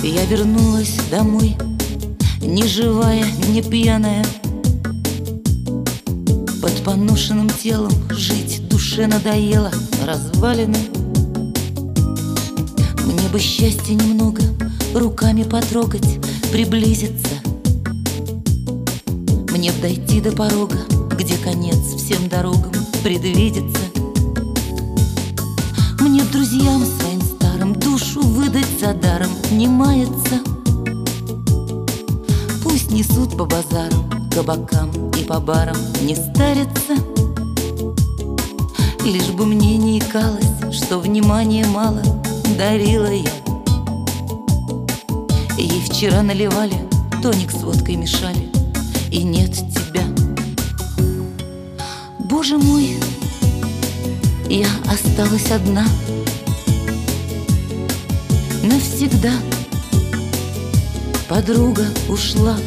Я вернулась домой, ни живая, ни пьяная. Под поношенным телом жить душе надоело, развалины. Мне бы счастья немного, руками потрогать, приблизиться. Мне б дойти до порога, где конец всем дорогам предвидится. Мне б друзьям своим старым душу выдать за даром, не маяться. Пусть несут по базарам, кабакам и по барам, не старятся. Лишь бы мне не икалось, что внимания мало дарила я. Ей вчера наливали, тоник с водкой мешали, и нет тебя. Боже мой, я осталась одна навсегда. Подруга ушла.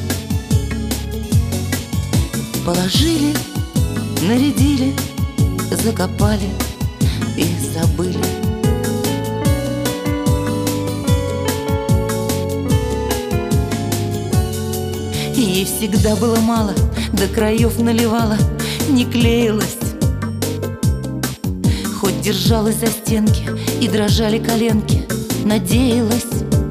Положили, нарядили, закопали и забыли. Ей всегда было мало, до краев наливала, не клеилась. Хоть держалась за стенки и дрожали коленки, надеялась,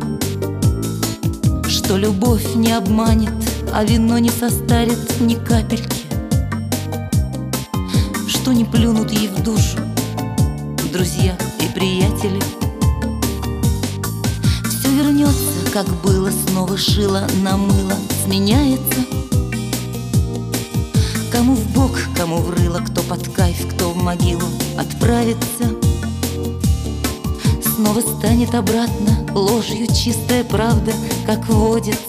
что любовь не обманет, а вино не состарит ни капельки, что не плюнут ей в душу друзья и приятели. Все вернется, как было, снова шило на мыло сменяется. Кому в бок, кому в рыло, кто под кайф, кто в могилу отправится. Снова станет обратно ложью чистая правда, как водится.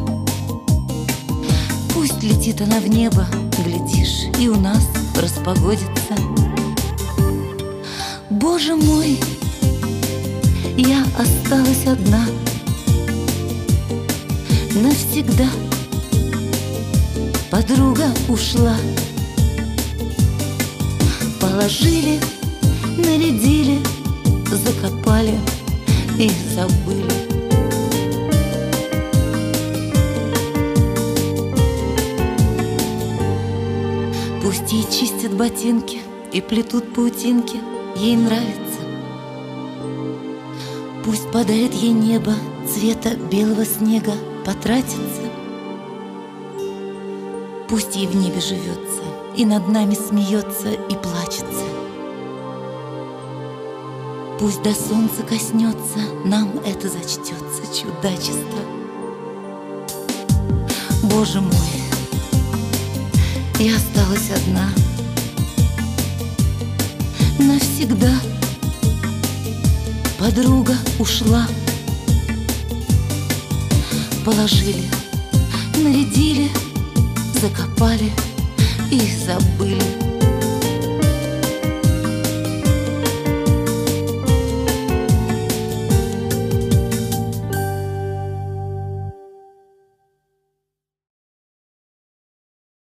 Пусть летит она в небо, глядишь, и у нас распогодится. Боже мой, я осталась одна навсегда. Подруга ушла. Положили, нарядили, закопали и забыли. Пусть ей чистят ботинки и плетут паутинки, ей нравится. Пусть подарит ей небо цвета белого снега, потратится. Пусть ей в небе живется, и над нами смеется и плачется. Пусть до солнца коснется, нам это зачтется чудачество. Боже мой, я осталась одна навсегда. Подруга ушла. Положили, нарядили, закопали и забыли.